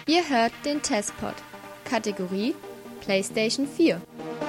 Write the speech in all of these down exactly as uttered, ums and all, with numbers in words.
Ihr hört den Testpod. Kategorie PlayStation vier.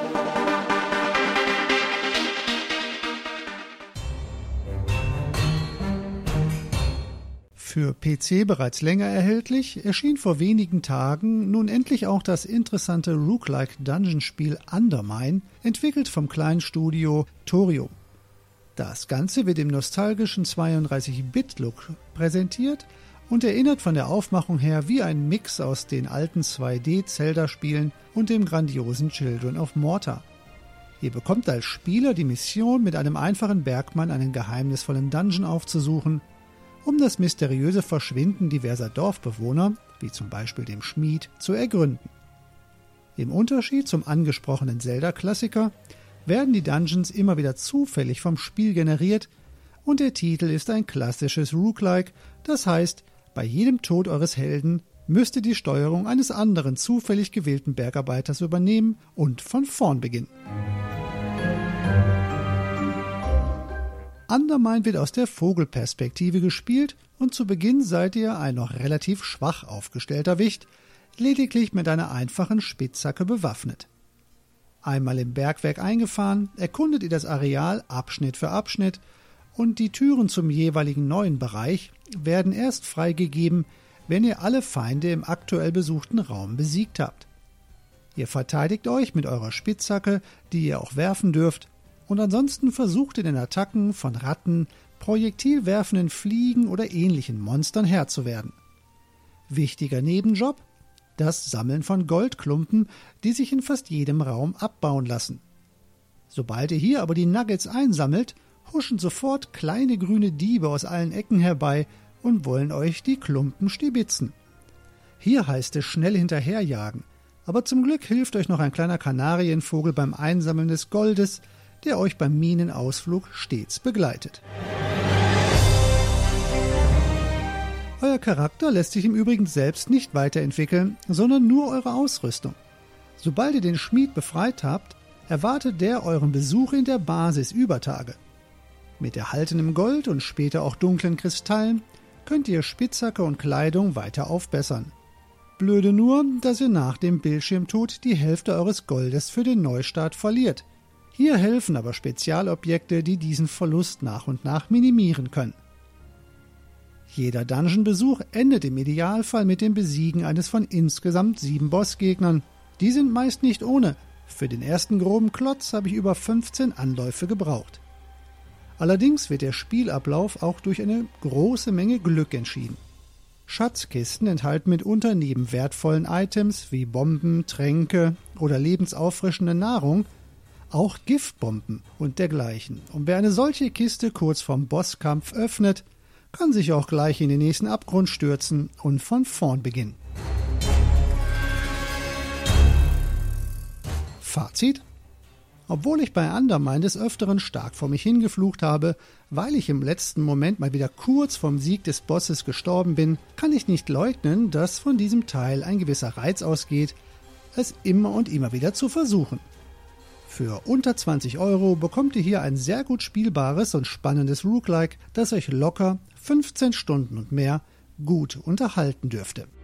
Für P C bereits länger erhältlich, erschien vor wenigen Tagen nun endlich auch das interessante Roguelike-Dungeon-Spiel Undermine, entwickelt vom kleinen Studio Torio. Das Ganze wird im nostalgischen zweiunddreißig-Bit-Look präsentiert und erinnert von der Aufmachung her wie ein Mix aus den alten zwei D-Zelda-Spielen und dem grandiosen Children of Morta. Ihr bekommt als Spieler die Mission, mit einem einfachen Bergmann einen geheimnisvollen Dungeon aufzusuchen, um das mysteriöse Verschwinden diverser Dorfbewohner, wie zum Beispiel dem Schmied, zu ergründen. Im Unterschied zum angesprochenen Zelda-Klassiker werden die Dungeons immer wieder zufällig vom Spiel generiert und der Titel ist ein klassisches Roguelike, das heißt, bei jedem Tod eures Helden müsst ihr die Steuerung eines anderen zufällig gewählten Bergarbeiters übernehmen und von vorn beginnen. Undermine wird aus der Vogelperspektive gespielt und zu Beginn seid ihr ein noch relativ schwach aufgestellter Wicht, lediglich mit einer einfachen Spitzhacke bewaffnet. Einmal im Bergwerk eingefahren, erkundet ihr das Areal Abschnitt für Abschnitt und die Türen zum jeweiligen neuen Bereich werden erst freigegeben, wenn ihr alle Feinde im aktuell besuchten Raum besiegt habt. Ihr verteidigt euch mit eurer Spitzhacke, die ihr auch werfen dürft, und ansonsten versucht ihr den Attacken von Ratten, projektilwerfenden Fliegen oder ähnlichen Monstern Herr zu werden. Wichtiger Nebenjob? Das Sammeln von Goldklumpen, die sich in fast jedem Raum abbauen lassen. Sobald ihr hier aber die Nuggets einsammelt, huschen sofort kleine grüne Diebe aus allen Ecken herbei und wollen euch die Klumpen stibitzen. Hier heißt es schnell hinterherjagen, aber zum Glück hilft euch noch ein kleiner Kanarienvogel beim Einsammeln des Goldes, der euch beim Minenausflug stets begleitet. Euer Charakter lässt sich im Übrigen selbst nicht weiterentwickeln, sondern nur eure Ausrüstung. Sobald ihr den Schmied befreit habt, erwartet der euren Besuch in der Basis über Tage. Mit erhaltenem Gold und später auch dunklen Kristallen könnt ihr Spitzhacke und Kleidung weiter aufbessern. Blöde nur, dass ihr nach dem Bildschirmtod die Hälfte eures Goldes für den Neustart verliert. Hier helfen aber Spezialobjekte, die diesen Verlust nach und nach minimieren können. Jeder Dungeon-Besuch endet im Idealfall mit dem Besiegen eines von insgesamt sieben Bossgegnern. Die sind meist nicht ohne. Für den ersten groben Klotz habe ich über fünfzehn Anläufe gebraucht. Allerdings wird der Spielablauf auch durch eine große Menge Glück entschieden. Schatzkisten enthalten mitunter neben wertvollen Items wie Bomben, Tränke oder lebensauffrischende Nahrung auch Giftbomben und dergleichen. Und wer eine solche Kiste kurz vorm Bosskampf öffnet, kann sich auch gleich in den nächsten Abgrund stürzen und von vorn beginnen. Fazit: Obwohl ich bei Undermine des Öfteren stark vor mich hingeflucht habe, weil ich im letzten Moment mal wieder kurz vom Sieg des Bosses gestorben bin, kann ich nicht leugnen, dass von diesem Teil ein gewisser Reiz ausgeht, es immer und immer wieder zu versuchen. Für unter zwanzig Euro bekommt ihr hier ein sehr gut spielbares und spannendes Roguelike, das euch locker fünfzehn Stunden und mehr gut unterhalten dürfte.